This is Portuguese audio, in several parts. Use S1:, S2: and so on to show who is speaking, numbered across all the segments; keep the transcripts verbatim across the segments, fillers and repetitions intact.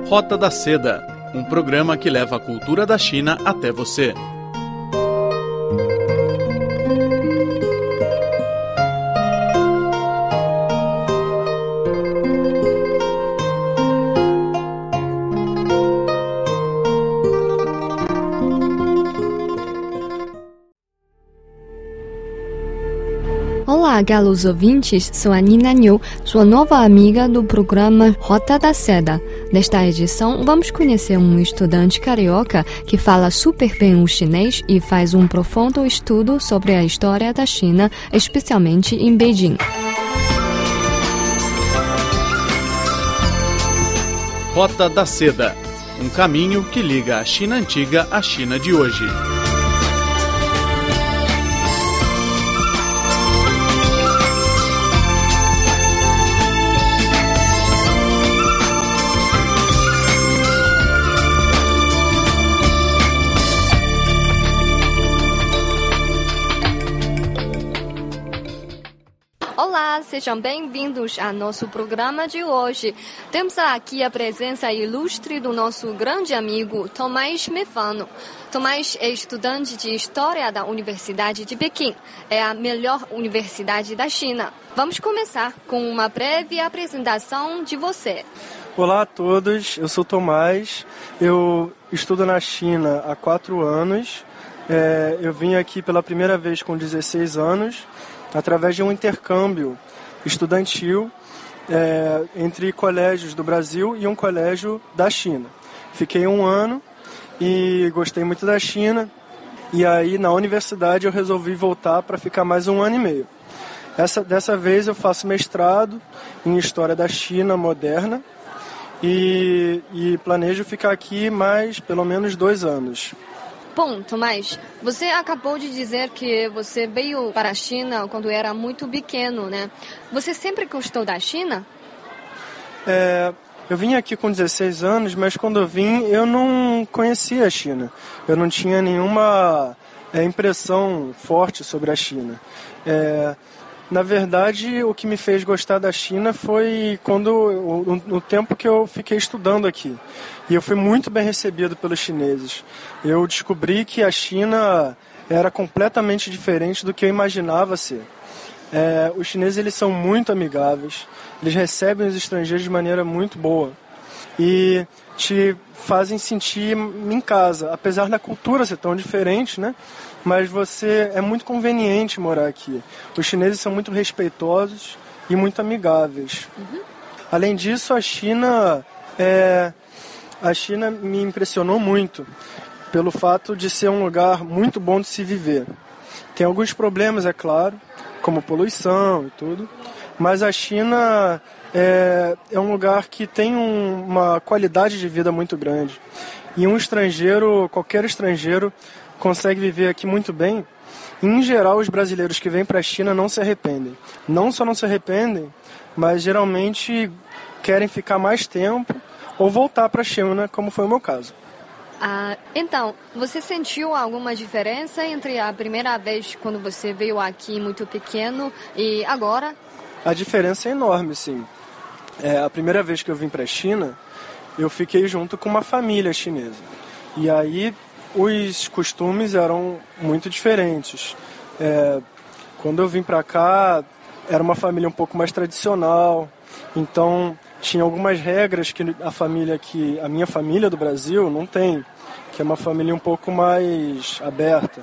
S1: Rota da Seda, um programa que leva a cultura da China até você.
S2: Olá, galos ouvintes, sou a Nina Niu, sua nova amiga do programa Rota da Seda. Nesta edição, vamos conhecer um estudante carioca que fala super bem o chinês e faz um profundo estudo sobre a história da China, especialmente em Beijing.
S1: Rota da Seda, um caminho que liga a China antiga à China de hoje.
S2: Olá, sejam bem-vindos ao nosso programa de hoje. Temos aqui a presença ilustre do nosso grande amigo Tomás Mefano. Tomás é estudante de História da Universidade de Pequim. É a melhor universidade da China. Vamos começar com uma breve apresentação de você.
S3: Olá a todos, eu sou Tomás, eu estudo na China há quatro anos. É, eu vim aqui pela primeira vez com dezesseis anos, através de um intercâmbio estudantil é, entre colégios do Brasil e um colégio da China. Fiquei um ano e gostei muito da China, e aí na universidade eu resolvi voltar para ficar mais um ano e meio. Essa, dessa vez eu faço mestrado em História da China Moderna e, e planejo ficar aqui mais pelo menos dois anos.
S2: Bom, Tomás, você acabou de dizer que você veio para a China quando era muito pequeno, né? Você sempre gostou da China?
S3: É, eu vim aqui com dezesseis anos, mas quando eu vim eu não conhecia a China. Eu não tinha nenhuma é, impressão forte sobre a China. É, na verdade, o que me fez gostar da China foi quando, no tempo que eu fiquei estudando aqui. E eu fui muito bem recebido pelos chineses. Eu descobri que a China era completamente diferente do que eu imaginava ser. É, os chineses eles são muito amigáveis, eles recebem os estrangeiros de maneira muito boa e te fazem sentir em casa, apesar da cultura ser tão diferente, né? Mas você é muito conveniente morar aqui. Os chineses são muito respeitosos e muito amigáveis. Uhum. Além disso, a China é, a China me impressionou muito pelo fato de ser um lugar muito bom de se viver. Tem alguns problemas, é claro, como poluição e tudo, mas a China é, é um lugar que tem um, uma qualidade de vida muito grande. E um estrangeiro, qualquer estrangeiro, consegue viver aqui muito bem. E, em geral, os brasileiros que vêm para a China não se arrependem. Não só não se arrependem, mas geralmente querem ficar mais tempo ou voltar para a China, como foi o meu caso.
S2: Ah, então, você sentiu alguma diferença entre a primeira vez quando você veio aqui muito pequeno e agora?
S3: A diferença é enorme, sim. É, a primeira vez que eu vim para a China, eu fiquei junto com uma família chinesa. E aí os costumes eram muito diferentes. É, quando eu vim para cá, era uma família um pouco mais tradicional, então tinha algumas regras que a família que a minha família do Brasil não tem, que é uma família um pouco mais aberta.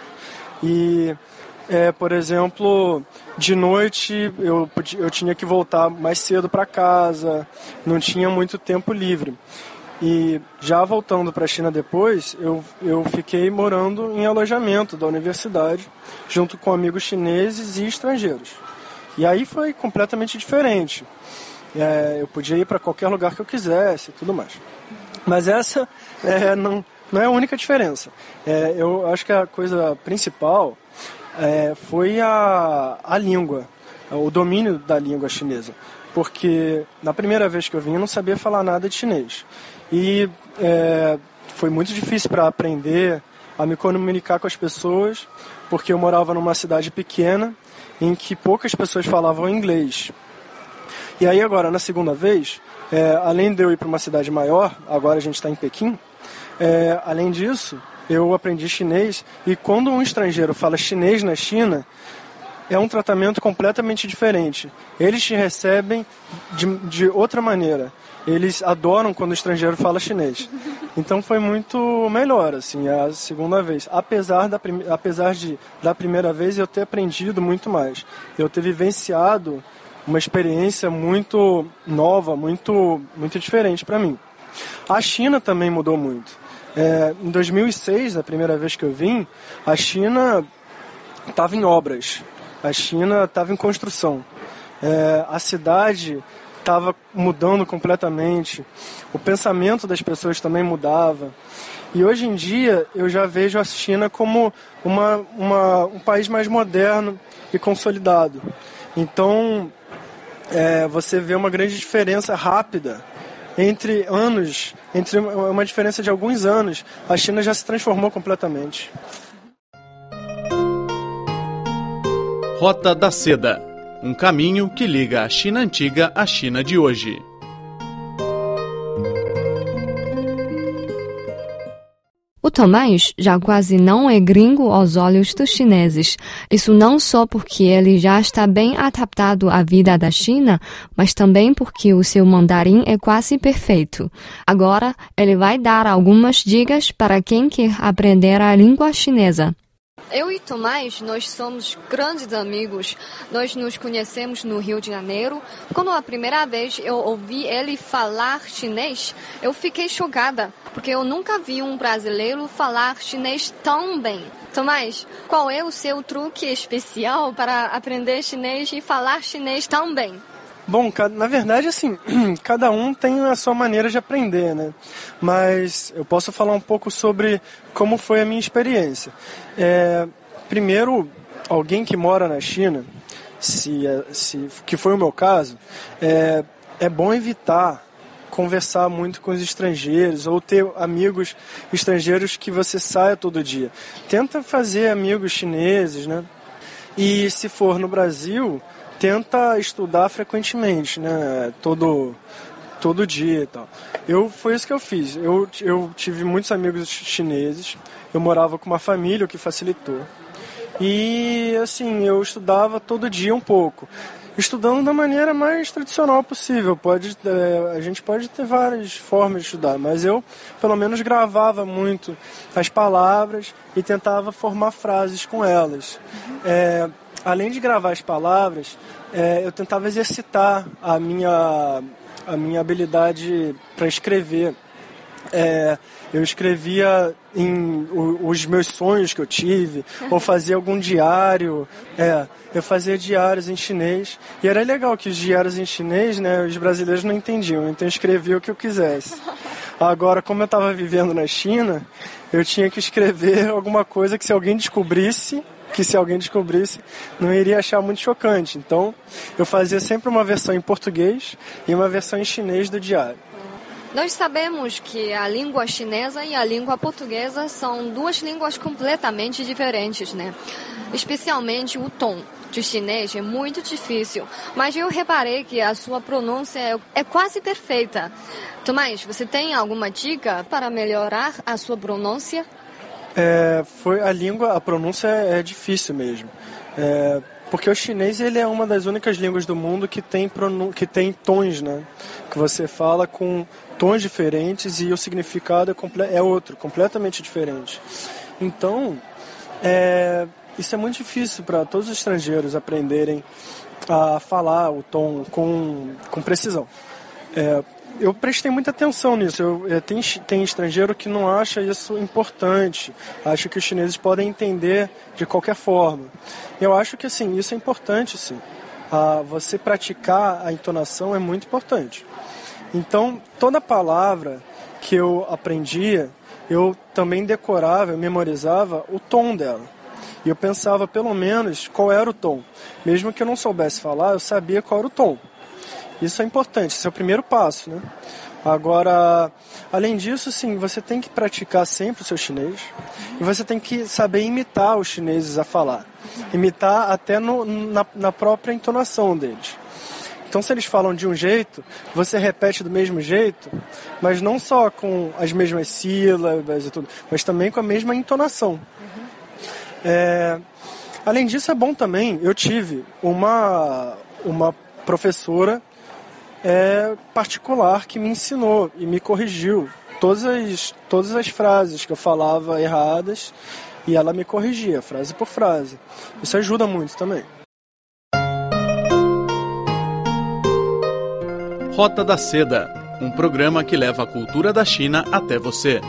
S3: E, é, por exemplo, de noite eu, eu tinha que voltar mais cedo para casa, não tinha muito tempo livre. E já voltando para a China depois, eu, eu fiquei morando em alojamento da universidade, junto com amigos chineses e estrangeiros. E aí foi completamente diferente. É, eu podia ir para qualquer lugar que eu quisesse e tudo mais. Mas essa é, não, não é a única diferença. É, eu acho que a coisa principal é, foi a, a língua, o domínio da língua chinesa. Porque na primeira vez que eu vim eu não sabia falar nada de chinês. E é, foi muito difícil para aprender a me comunicar com as pessoas, porque eu morava numa cidade pequena em que poucas pessoas falavam inglês. E aí agora, na segunda vez, é, além de eu ir para uma cidade maior, agora a gente está em Pequim, é, além disso, eu aprendi chinês, e quando um estrangeiro fala chinês na China, é um tratamento completamente diferente. Eles te recebem de, de outra maneira. Eles adoram quando o estrangeiro fala chinês. Então foi muito melhor, assim, a segunda vez. Apesar, da, apesar de, da primeira vez, eu ter aprendido muito mais. Eu ter vivenciado uma experiência muito nova, muito, muito diferente para mim. A China também mudou muito. É, em dois mil e seis, a primeira vez que eu vim, a China estava em obras. A China estava em construção. É, a cidade estava mudando completamente. O pensamento das pessoas também mudava. E hoje em dia eu já vejo a China como uma, uma, um país mais moderno e consolidado. Então é, você vê uma grande diferença rápida entre anos, entre uma diferença de alguns anos. A China já se transformou completamente.
S1: Rota da Seda, um caminho que liga a China antiga à China de hoje.
S2: O Tomás já quase não é gringo aos olhos dos chineses. Isso não só porque ele já está bem adaptado à vida da China, mas também porque o seu mandarim é quase perfeito. Agora, ele vai dar algumas dicas para quem quer aprender a língua chinesa. Eu e Tomás, nós somos grandes amigos. Nós nos conhecemos no Rio de Janeiro. Quando a primeira vez eu ouvi ele falar chinês, eu fiquei chocada, porque eu nunca vi um brasileiro falar chinês tão bem. Tomás, qual é o seu truque especial para aprender chinês e falar chinês tão bem?
S3: Bom, na verdade, assim, cada um tem a sua maneira de aprender, né? Mas eu posso falar um pouco sobre como foi a minha experiência. É, primeiro, alguém que mora na China, se, se, que foi o meu caso, é, é bom evitar conversar muito com os estrangeiros ou ter amigos estrangeiros que você saia todo dia. Tenta fazer amigos chineses, né? E se for no Brasil, tenta estudar frequentemente, né? Todo, todo dia e tal. Eu, foi isso que eu fiz. Eu, eu tive muitos amigos chineses. Eu morava com uma família, o que facilitou. E, assim, eu estudava todo dia um pouco. Estudando da maneira mais tradicional possível. Pode, é, a gente pode ter várias formas de estudar, mas eu, pelo menos, gravava muito as palavras e tentava formar frases com elas. É, além de gravar as palavras, é, eu tentava exercitar a minha, a minha habilidade para escrever. É, eu escrevia em o, os meus sonhos que eu tive, ou fazia algum diário. É, eu fazia diários em chinês. E era legal que os diários em chinês, né, os brasileiros não entendiam, então eu escrevia o que eu quisesse. Agora, como eu estava vivendo na China, eu tinha que escrever alguma coisa que se alguém descobrisse, que se alguém descobrisse, não iria achar muito chocante. Então, eu fazia sempre uma versão em português e uma versão em chinês do diário.
S2: Nós sabemos que a língua chinesa e a língua portuguesa são duas línguas completamente diferentes, né? Especialmente o tom de chinês é muito difícil, mas eu reparei que a sua pronúncia é, é quase perfeita. Tomás, você tem alguma dica para melhorar a sua pronúncia?
S3: É, foi a língua, a pronúncia é, é difícil mesmo. É, porque o chinês ele é uma das únicas línguas do mundo que tem, pronun... que tem tons, né? Que você fala com tons diferentes e o significado é, comple... é outro, completamente diferente. Então, é... isso é muito difícil para todos os estrangeiros aprenderem a falar o tom com, com precisão. É... Eu prestei muita atenção nisso. Eu, é, tem, tem estrangeiro que não acha isso importante, acha que os chineses podem entender de qualquer forma. Eu acho que assim, isso é importante, sim. Ah, você praticar a entonação é muito importante. Então, toda palavra que eu aprendia, eu também decorava, eu memorizava o tom dela. E eu pensava, pelo menos, qual era o tom. Mesmo que eu não soubesse falar, eu sabia qual era o tom. Isso é importante, esse é o primeiro passo, né? Agora, além disso, sim, você tem que praticar sempre o seu chinês e você tem que saber imitar os chineses a falar. Imitar até no, na, na própria entonação deles. Então, se eles falam de um jeito, você repete do mesmo jeito, mas não só com as mesmas sílabas e tudo, mas também com a mesma entonação. Uhum. É, além disso, é bom também, eu tive uma, uma professora é, particular que me ensinou e me corrigiu todas as, todas as frases que eu falava erradas, e ela me corrigia, frase por frase. Isso ajuda muito também.
S1: Rota da Seda, um programa que leva a cultura da China até você.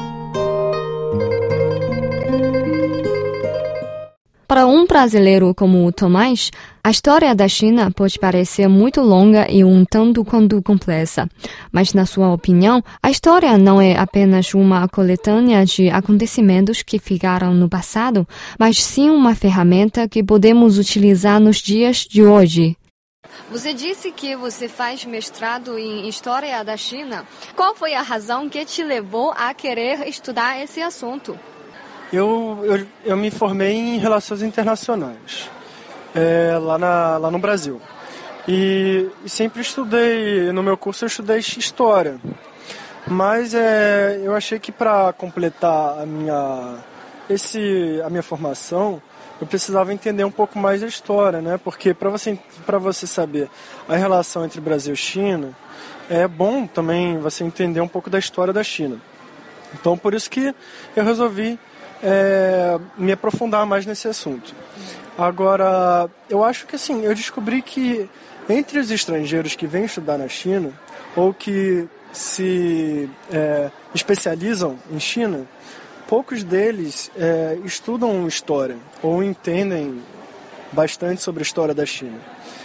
S2: Para um brasileiro como o Tomás, a história da China pode parecer muito longa e um tanto quanto complexa. Mas, na sua opinião, a história não é apenas uma coletânea de acontecimentos que ficaram no passado, mas sim uma ferramenta que podemos utilizar nos dias de hoje. Você disse que você faz mestrado em História da China. Qual foi a razão que te levou a querer estudar esse assunto?
S3: Eu, eu, eu me formei em Relações Internacionais, é, lá, na, lá no Brasil. E, e sempre estudei, no meu curso eu estudei História. Mas é, eu achei que para completar a minha, esse, a minha formação, eu precisava entender um pouco mais a história, né? Porque para você, para você saber a relação entre Brasil e China, é bom também você entender um pouco da história da China. Então, por isso que eu resolvi é, me aprofundar mais nesse assunto. Agora, eu acho que assim, eu descobri que entre os estrangeiros que vêm estudar na China, ou que se é, especializam em China, poucos deles é, estudam história ou entendem bastante sobre a história da China.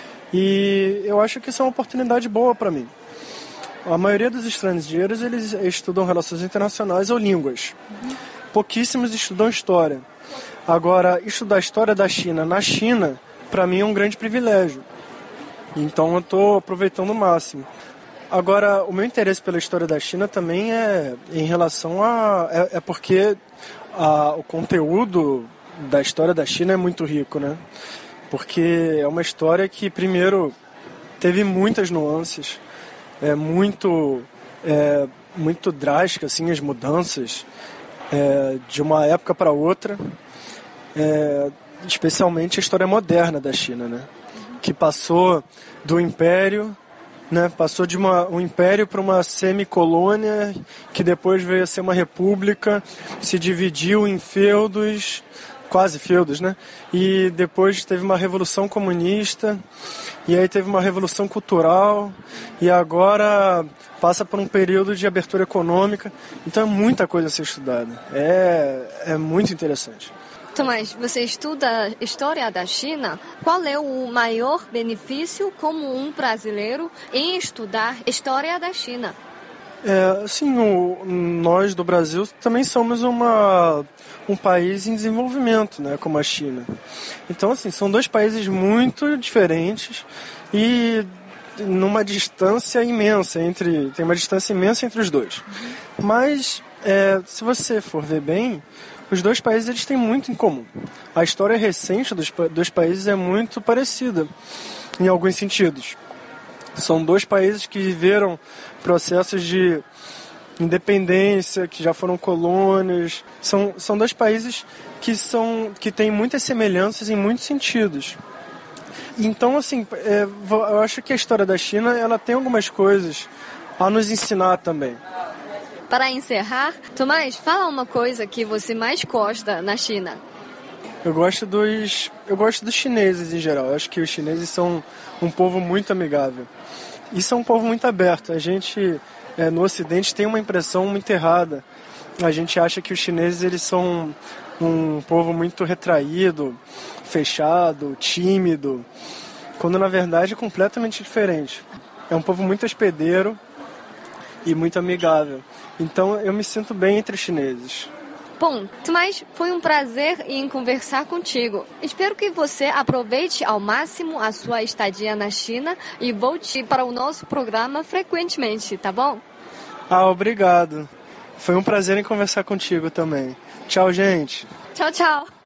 S3: E eu acho que isso é uma oportunidade boa para mim. A maioria dos estrangeiros eles estudam relações internacionais ou línguas. Uhum. Pouquíssimos estudam história. Agora, estudar a história da China na China, para mim é um grande privilégio. Então eu estou aproveitando o máximo. Agora, o meu interesse pela história da China também é em relação a... É, é porque a, o conteúdo da história da China é muito rico, né? Porque é uma história que, primeiro, teve muitas nuances, é muito, é, muito drástica, assim, as mudanças é, de uma época para outra, é, especialmente a história moderna da China, né? Que passou do Império... Né, passou de uma, um império para uma semicolônia, que depois veio a ser uma república, se dividiu em feudos, quase feudos, né? E depois teve uma revolução comunista, e aí teve uma revolução cultural, e agora passa por um período de abertura econômica. Então é muita coisa a ser estudada, é, é muito interessante.
S2: Tomás, você estuda História da China. Qual é o maior benefício como um brasileiro em estudar História da China?
S3: É, assim, o, nós do Brasil também somos uma, um país em desenvolvimento, né, como a China. Então, assim, são dois países muito diferentes e numa distância imensa entre, tem uma distância imensa entre os dois. Uhum. Mas, é, se você for ver bem, os dois países eles têm muito em comum. A história recente dos dois países é muito parecida, em alguns sentidos. São dois países que viveram processos de independência, que já foram colônias. São, são dois países que, são, que têm muitas semelhanças em muitos sentidos. Então, assim, é, eu acho que a história da China ela tem algumas coisas a nos ensinar também.
S2: Para encerrar, Tomás, fala uma coisa que você mais gosta na China.
S3: Eu gosto dos, eu gosto dos chineses em geral. Eu acho que os chineses são um povo muito amigável. E são um povo muito aberto. A gente, é, no Ocidente, tem uma impressão muito errada. A gente acha que os chineses eles são um povo muito retraído, fechado, tímido, quando na verdade é completamente diferente. É um povo muito hospedeiro e muito amigável. Então eu me sinto bem entre os chineses.
S2: Bom, Tomás, foi um prazer em conversar contigo. Espero que você aproveite ao máximo a sua estadia na China e volte para o nosso programa frequentemente, tá bom?
S3: Ah, obrigado. Foi um prazer em conversar contigo também. Tchau, gente.
S2: Tchau, tchau.